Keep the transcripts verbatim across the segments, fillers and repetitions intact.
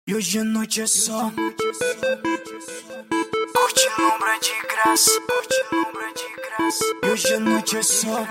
E hoje a noite é só curte lombra de graça, curte lombra de graça. E hoje a noite é só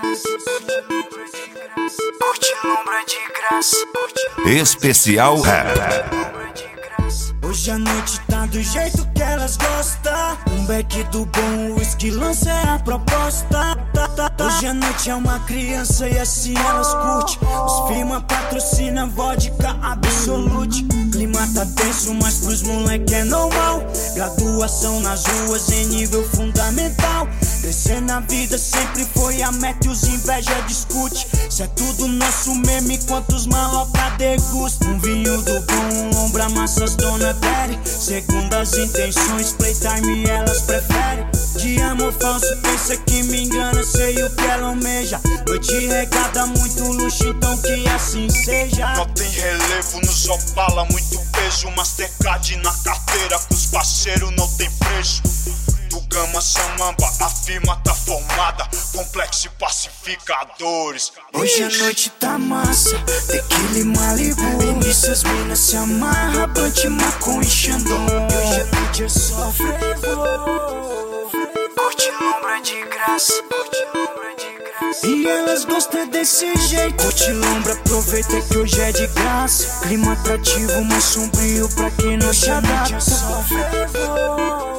curte lombra de graça, Especial Rap. Hoje a noite tá do jeito que elas gostam. Um beck do bom, whisky lança é a proposta. Hoje a noite é uma criança e assim elas curte. Os firma patrocina vodka Absolute. Clima tá tenso, mas pros moleque é normal. Graduação nas ruas em nível fundamental. Crescer na vida sempre foi a meta e os inveja discute. Se é tudo nosso meme, quantos maloca degusta. Um vinho do bom, um lombra massas dona Terry. Segundo as intenções, playtime elas preferem. De amor falso, pensa que me engana, sei o que ela almeja. Noite regada, muito luxo, então que assim seja. Não tem relevo nos opala, muito peso. Mastercard na carteira, com os parceiros não tem preço. Do Gama Samamba, a firma tá formada. Complexo e pacificadores. Hoje a noite tá massa, tequila e Malibu. E nisso as minas se amarra, bante, maconha e xandão. E hoje a noite é só frevo. Curte lombra de graça, curte lombra de graça. E elas gostam desse jeito. Curte lombra, aproveita que hoje é de graça. Clima atrativo, mas sombrio pra quem não se adapta. Só frevo.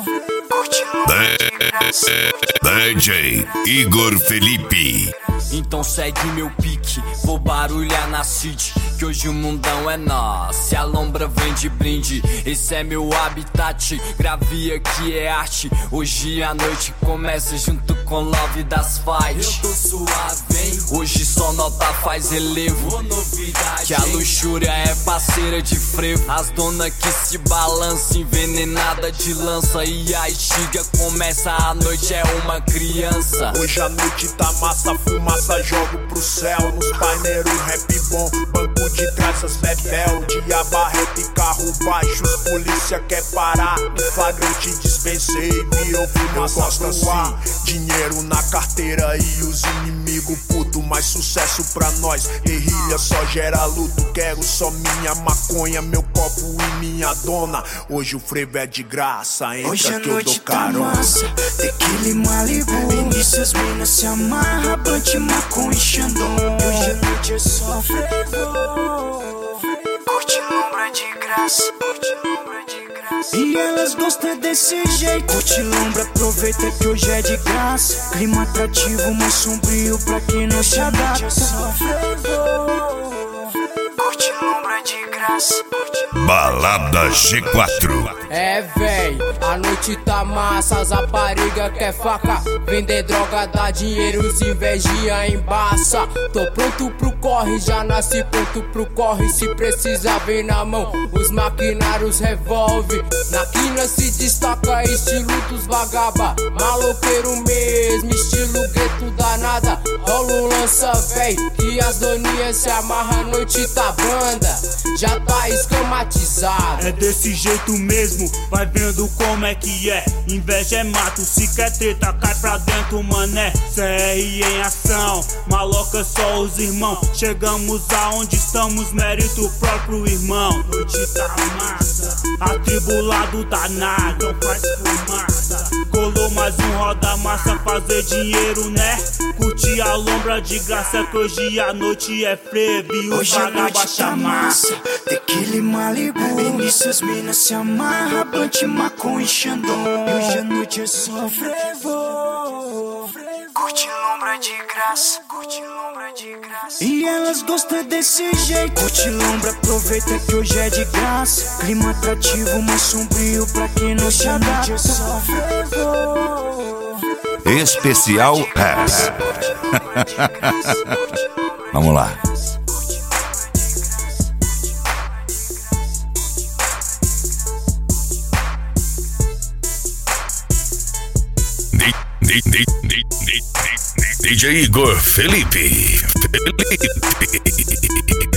D J Igor Felipe. Então segue meu pique, vou barulhar na city, que hoje o mundão é nosso. Se a lombra vem de brinde, esse é meu habitat. Gravia que é arte, hoje a noite começa junto com Love das fights. Eu tô suave, hein? Hoje só nota faz relevo. Ô, novidade, que a luxúria é parceira de frevo. As dona que se balança, envenenada de lança. E a estiga começa, a noite é uma criança. Hoje a noite tá massa, fumaça jogo pro céu. Nos paineiros rap bom, banco de trás as bebel. Dia barreta e carro baixo, os polícia quer parar. No flagrante dispensei, virou filho, gosta assim. Dinheiro na carteira e os inimigos puto. Mais sucesso pra nós, guerrilha só gera luto. Quero só minha maconha, meu copo e minha dona. Hoje o frevo é de graça, entra hoje a que eu noite dou tá carona. massa, tequila e Malibu. E nisso as minas se amarra, bante, maconha e xandão. E hoje a noite é só frevo. Curte lombra de graça, curte lombra de graça. E elas gostam desse jeito. Curte lombra, aproveita que hoje é de graça. Clima atrativo, mas sombrio pra quem não se adapta. Só frevo. Curte lombra de graça. Balada G quatro. É, véi, a noite tá massa, as rapariga quer faca. Vender droga dá dinheiro, os invejinha embaça. Tô pronto pro corre, já nasci pronto pro corre. Se precisar vem na mão, os maquinários revolve. Na quina se destaca estilo dos vagaba. Maloqueiro mesmo, estilo gueto danada. Rola o lança, véi, que as doninhas se amarra, a noite tá banda. Já tá esquematizado. É desse jeito mesmo, vai vendo como é que é. Inveja é mato, se quer treta, cai pra dentro, mané. C R em ação, maloca só os irmãos. Chegamos aonde estamos, mérito próprio irmão. Noite tá massa, atribulado danado, não faz fumaça. Colou mais um roda massa, fazer dinheiro, né? Curtir a lombra de graça, que hoje a noite é frevo. E o hoje a noite tá massa, tequila e Malibu. E nisso as minas se amarra, bante, maconha e xandão. E hoje a noite é só frevo. Curte lombra de graça, curte lombra de graça. E elas gostam desse jeito. Curte lombra, aproveita que hoje é de graça. Clima atrativo, mas sombrio pra quem não se adapta. Só frevo. Especial Rap. Vamos lá. D J Igor Felipe. Felipe.